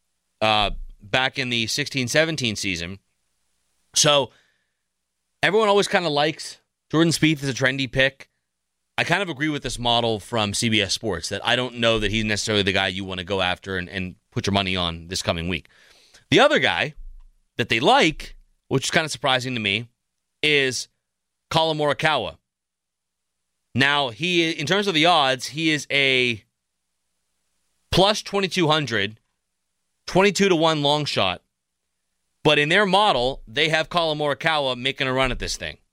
back in the 16-17 season. So everyone always kind of likes Jordan Spieth as a trendy pick. I kind of agree with this model from CBS Sports that I don't know that he's necessarily the guy you want to go after and put your money on this coming week. The other guy that they like, which is kind of surprising to me, is Collin Morikawa. Now, in terms of the odds, he is a plus 2,200, 22-1 long shot. But in their model, they have Collin Morikawa making a run at this thing.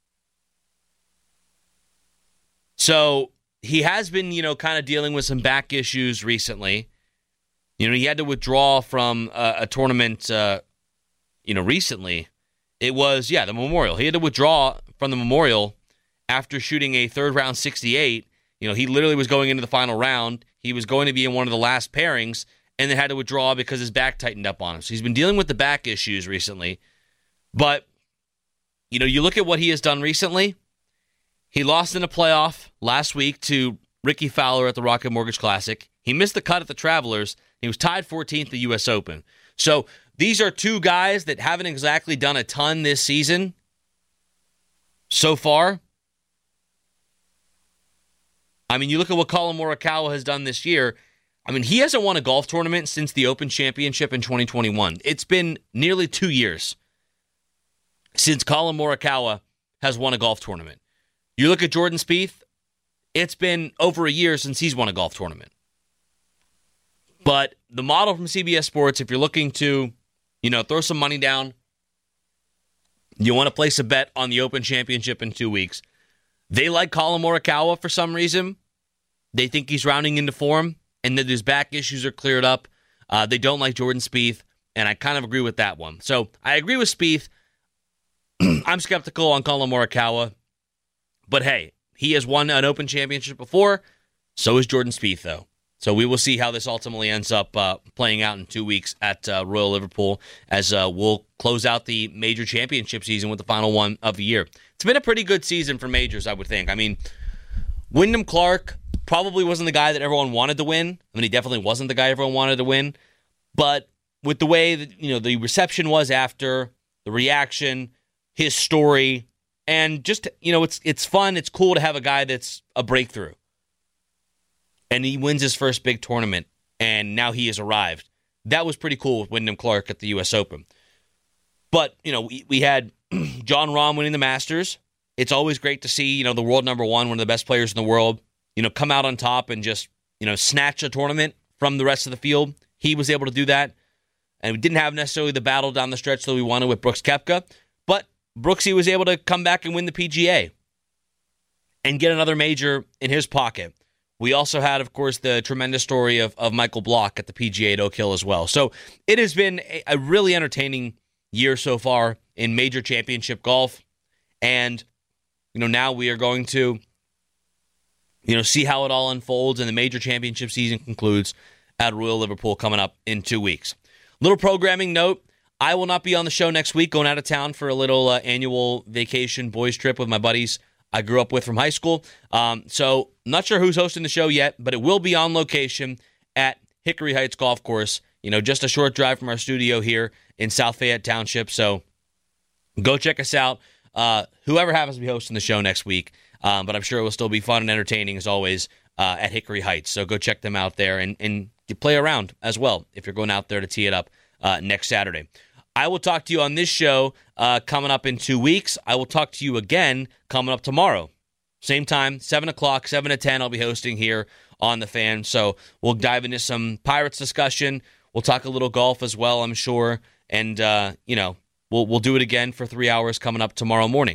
So he has been, kind of dealing with some back issues recently. He had to withdraw from a tournament, recently. It was, the Memorial. He had to withdraw from the Memorial after shooting a third-round 68. He literally was going into the final round. He was going to be in one of the last pairings, and then had to withdraw because his back tightened up on him. So he's been dealing with the back issues recently. But, you look at what he has done recently. He lost in a playoff last week to Ricky Fowler at the Rocket Mortgage Classic. He missed the cut at the Travelers. He was tied 14th at the U.S. Open. So these are two guys that haven't exactly done a ton this season so far. You look at what Collin Morikawa has done this year. He hasn't won a golf tournament since the Open Championship in 2021. It's been nearly 2 years since Collin Morikawa has won a golf tournament. You look at Jordan Spieth, it's been over a year since he's won a golf tournament. But the model from CBS Sports, if you're looking to, throw some money down, you want to place a bet on the Open Championship in 2 weeks, they like Collin Morikawa for some reason. They think he's rounding into form, and that his back issues are cleared up. They don't like Jordan Spieth, and I kind of agree with that one. So I agree with Spieth. I'm skeptical on Collin Morikawa. But hey, he has won an Open Championship before. So is Jordan Spieth, though. So we will see how this ultimately ends up playing out in 2 weeks at Royal Liverpool as we'll close out the major championship season with the final one of the year. It's been a pretty good season for majors, I would think. Wyndham Clark probably wasn't the guy that everyone wanted to win. He definitely wasn't the guy everyone wanted to win. But with the way that the reception was after, the reaction, his story, And just, it's fun. It's cool to have a guy that's a breakthrough. And he wins his first big tournament, and now he has arrived. That was pretty cool with Wyndham Clark at the U.S. Open. But, we had Jon Rahm winning the Masters. It's always great to see, the world number one of the best players in the world, come out on top and just, snatch a tournament from the rest of the field. He was able to do that. And we didn't have necessarily the battle down the stretch that we wanted with Brooks Koepka. But Brooksy was able to come back and win the PGA and get another major in his pocket. We also had, of course, the tremendous story of Michael Block at the PGA at Oak Hill as well. So it has been a really entertaining year so far in major championship golf. And, now we are going to, see how it all unfolds and the major championship season concludes at Royal Liverpool coming up in 2 weeks. Little programming note, I will not be on the show next week, going out of town for a little annual vacation boys trip with my buddies I grew up with from high school. So not sure who's hosting the show yet, but it will be on location at Hickory Heights Golf Course, just a short drive from our studio here in South Fayette Township. So go check us out. Whoever happens to be hosting the show next week, but I'm sure it will still be fun and entertaining as always at Hickory Heights. So go check them out there and play around as well if you're going out there to tee it up next Saturday. I will talk to you on this show coming up in 2 weeks. I will talk to you again coming up tomorrow. Same time, 7 o'clock, 7 to 10, I'll be hosting here on The Fan. So we'll dive into some Pirates discussion. We'll talk a little golf as well, I'm sure. And, we'll do it again for 3 hours coming up tomorrow morning.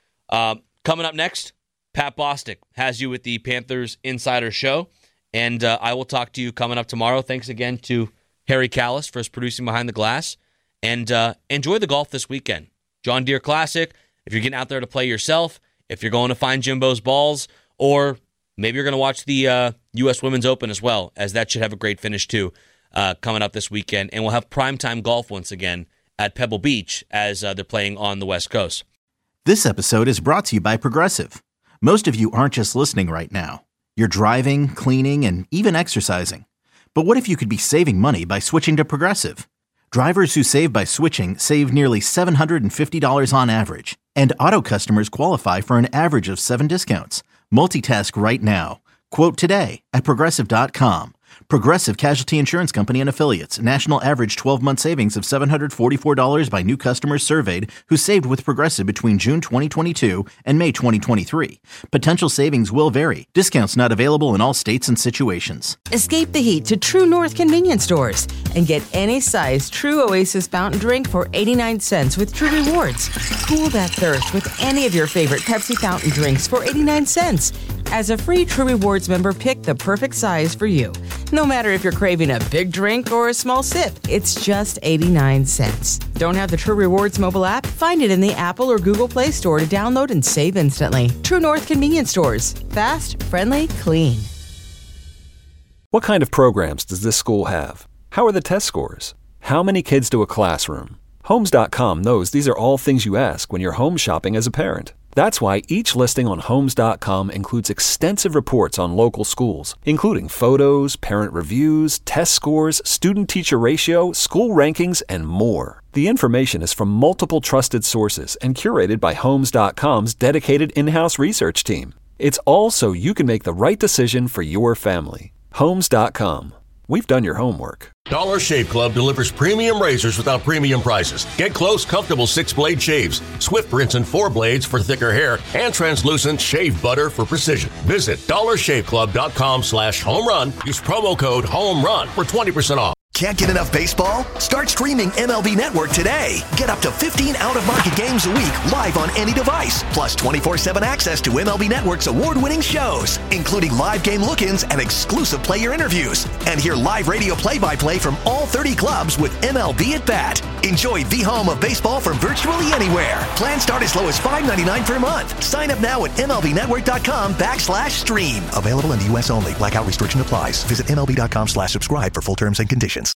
Coming up next, Pat Bostic has you with the Panthers Insider Show. And I will talk to you coming up tomorrow. Thanks again to Harry Callis for his producing behind the glass. And enjoy the golf this weekend. John Deere Classic, if you're getting out there to play yourself, if you're going to find Jimbo's balls, or maybe you're going to watch the U.S. Women's Open as well, as that should have a great finish too coming up this weekend. And we'll have primetime golf once again at Pebble Beach as they're playing on the West Coast. This episode is brought to you by Progressive. Most of you aren't just listening right now. You're driving, cleaning, and even exercising. But what if you could be saving money by switching to Progressive? Drivers who save by switching save nearly $750 on average, and auto customers qualify for an average of 7 discounts. Multitask right now. Quote today at Progressive.com. Progressive Casualty Insurance Company and Affiliates. National average 12-month savings of $744 by new customers surveyed who saved with Progressive between June 2022 and May 2023. Potential savings will vary. Discounts not available in all states and situations. Escape the heat to True North convenience stores and get any size True Oasis fountain drink for 89 cents with True Rewards. Cool that thirst with any of your favorite Pepsi fountain drinks for 89 cents. As a free True Rewards member, pick the perfect size for you. No matter if you're craving a big drink or a small sip, it's just 89 cents. Don't have the True Rewards mobile app? Find it in the Apple or Google Play Store to download and save instantly. True North convenience stores. Fast, friendly, clean. What kind of programs does this school have? How are the test scores? How many kids do a classroom? Homes.com knows these are all things you ask when you're home shopping as a parent. That's why each listing on Homes.com includes extensive reports on local schools, including photos, parent reviews, test scores, student-teacher ratio, school rankings, and more. The information is from multiple trusted sources and curated by Homes.com's dedicated in-house research team. It's all so you can make the right decision for your family. Homes.com. We've done your homework. Dollar Shave Club delivers premium razors without premium prices. Get close, comfortable 6-blade shaves, swift rinse and 4 blades for thicker hair, and translucent shave butter for precision. Visit dollarshaveclub.com/homerun. Use promo code HOMERUN for 20% off. Can't get enough baseball? Start streaming MLB Network today. Get up to 15 out-of-market games a week live on any device. Plus 24/7 access to MLB Network's award-winning shows, including live game look-ins and exclusive player interviews. And hear live radio play-by-play from all 30 clubs with MLB at Bat. Enjoy the home of baseball from virtually anywhere. Plans start as low as $5.99 per month. Sign up now at MLBnetwork.com/stream. Available in the U.S. only. Blackout restriction applies. Visit MLB.com/subscribe for full terms and conditions.